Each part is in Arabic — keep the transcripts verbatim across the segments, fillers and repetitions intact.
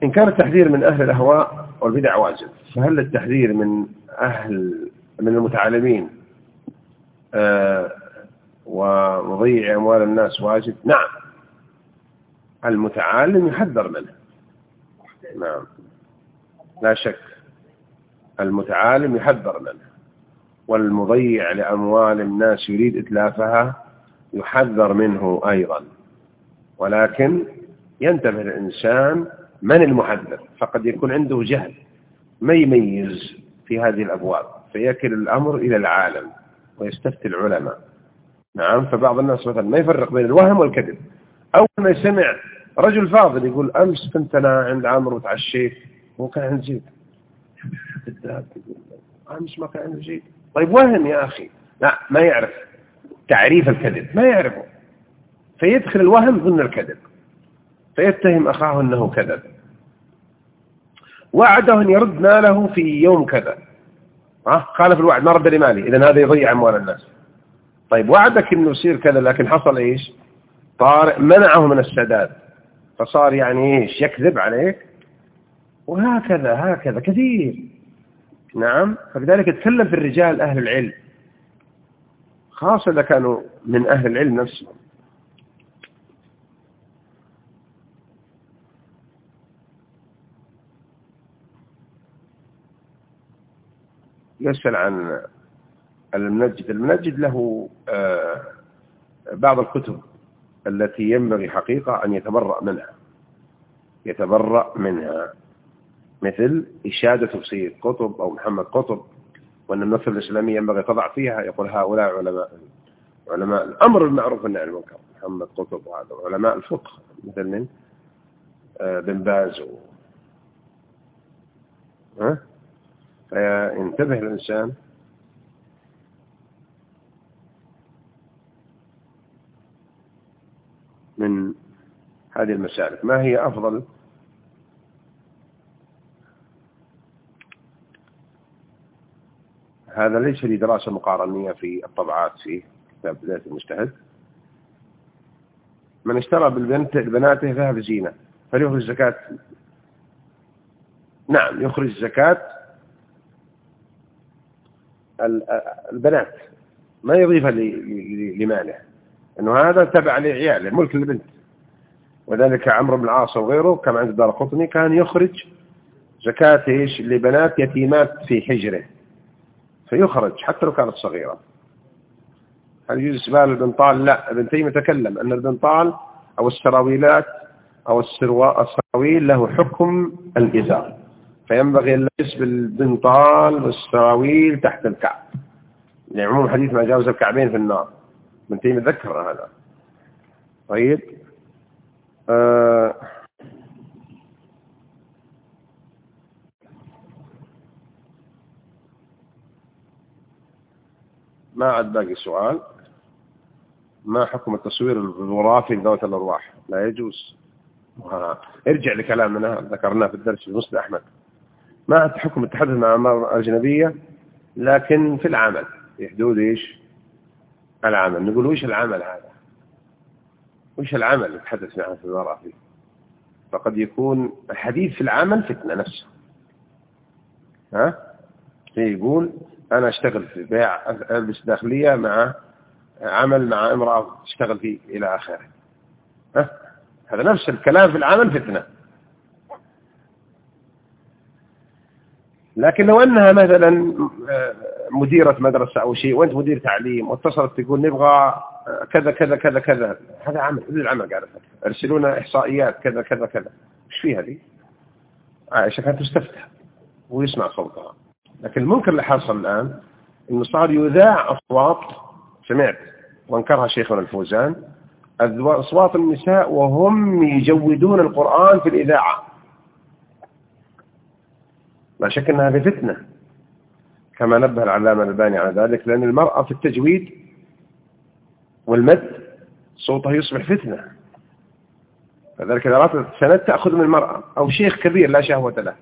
إن كان التحذير من أهل الأهواء والبدع واجب، فهل التحذير من أهل من المتعالمين آه ومضيع أموال الناس واجب؟ نعم، المتعالم يحذر منه، نعم لا شك، المتعالم يحذر منه، والمضيع لأموال الناس يريد إتلافها يحذر منه أيضا، ولكن ينتبه الإنسان من المحذر، فقد يكون عنده جهل ما يميز في هذه الأبواب فيكل الأمر إلى العالم ويستفتي العلماء. نعم، فبعض الناس مثلا ما يفرق بين الوهم والكذب. أول ما يسمع رجل فاضل يقول أمس كنت أنا عند عمرو وتعشيت وكان عند زيد، أمس ما كان عند زيد. طيب وهم يا أخي، لا ما يعرف تعريف الكذب، ما يعرفه، فيدخل الوهم ضمن الكذب فيتهم أخاه أنه كذب. وعده أن يرد ماله في يوم كذا، خالف الوعد ما رد لمالي، إذن هذا يضيع أموال الناس. طيب وعدك أنه يصير كذا لكن حصل إيش؟ طارئ منعه من السداد، فصار يعني إيش؟ يكذب عليك. وهكذا هكذا كثير. نعم، فلذلك اتكلم في الرجال أهل العلم، خاصة إذا كانوا من أهل العلم نفسهم. يسأل عن المنجد. المنجد له بعض الكتب التي ينبغي حقيقة أن يتبرأ منها يتبرأ منها مثل إشادة سيد قطب أو محمد قطب، وأن النصر الإسلامي ينبغي تضع فيها يقول هؤلاء علماء علماء الأمر المعروف والنهي عن المنكر، محمد قطب، وهذا علماء الفقه مثل من بن باز و... ها؟ فينتبه الإنسان من هذه المسالك. ما هي أفضل هذا ليس لي دراسة مقارنية في الطبعات في كتاب بداية المجتهد. من اشترى بالبنت بناته ذهب زينة فليخرج زكاة؟ نعم، يخرج زكاة البنات، ما يضيفها لماله، أنه هذا تبع لعياله، ملك البنت. وذلك عمرو بن العاص وغيره كما عند الدارقطني كان يخرج زكاة إيش لبنات يتيمات في حجره، فيخرج حتى لو كانت صغيرة. هل يجوز استبال البنطال؟ لا، ابن تيمية تكلم أن البنطال أو السراويلات أو السراويل له حكم الإزار، فينبغي اللبس بالبنطال والسراويل تحت الكعب لعموم حديث ما جاوز الكعبين في النار. ابن تيمية ذكر هذا. طيب آه ما عاد باقي سؤال. ما حكم التصوير الغرافي لذوات الأرواح؟ لا يجوز. ارجع لكلامنا ذكرناه في الدرس في مسند أحمد. ما عاد حكم التحدث مع أمر أجنبية، لكن في العمل في حدود إيش العمل. نقول وإيش العمل هذا؟ وإيش العمل اللي تحدث معه في المرأة فيه؟ فقد يكون الحديث في العمل فتنة نفسه. ها يقول أنا أشتغل في بيع ألبس داخلية مع عمل مع امرأة تشتغل فيه إلى آخره. ها هذا نفس الكلام في العمل فتنة. لكن لو أنها مثلا مديرة مدرسة أو شيء وأنت مدير تعليم واتصلت تقول نبغى كذا كذا كذا كذا، هذا عمل، هذا العمل قاعد أرسلونا إحصائيات كذا كذا كذا، إيش فيها دي؟ عائشة كانت تستفتح ويسمع صوتها. لكن المنكر اللي حصل الآن إنه صار يذاع أصوات، سمعت وانكرها شيخنا الفوزان، أصوات النساء وهم يجودون القرآن في الإذاعة. لا شك أنها بفتنة كما نبه العلامة الألباني على ذلك، لأن المرأة في التجويد والمد صوتها يصبح فتنة. فذلك إذا أردت سند تأخذ من المرأة أو شيخ كبير لا شهوة له.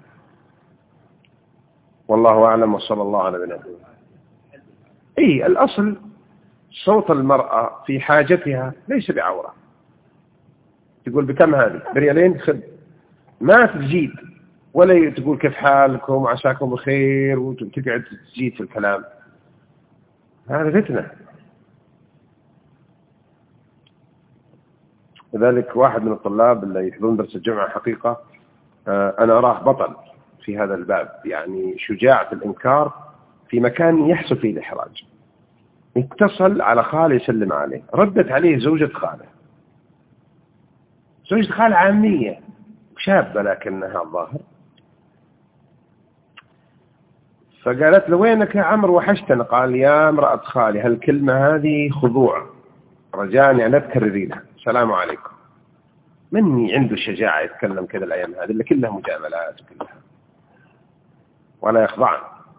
والله أعلم وصلى الله على نبينا محمد. إيه الأصل صوت المرأة في حاجتها ليس بعورة. تقول بكم هذه؟ بريالين خذ، ما تجيد ولا تقول كيف حالكم وعساكم بخير وتقعد تجيد في الكلام، هذا فتنة. لذلك واحد من الطلاب اللي يحضرون درس الجامعة حقيقة أنا أراه بطل في هذا الباب، يعني شجاع في الإنكار في مكان يحصل فيه الإحراج. اتصل على خاله يسلم عليه، ردت عليه زوجة خاله، زوجة خاله عامية شابة لكنها الظاهر، فقالت له وينك يا عمرو وحشتنا؟ قال يا امرأة خالي هالكلمة هذه خضوع، رجاني أن تكررينها، السلام عليكم. مني عنده الشجاعة يتكلم كذا الأيام هذه اللي كلها مجاملات كلها ولا يخضعن.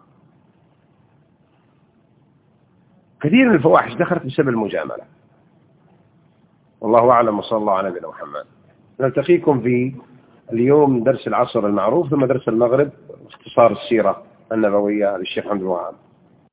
كثير من الفواحش دخلت بسبب المجاملة. والله أعلم، وصلى الله على نبينا محمد. نلتقيكم في اليوم درس العصر المعروف ثم درس المغرب اختصار السيرة النبوية للشيخ عبد الوهاب.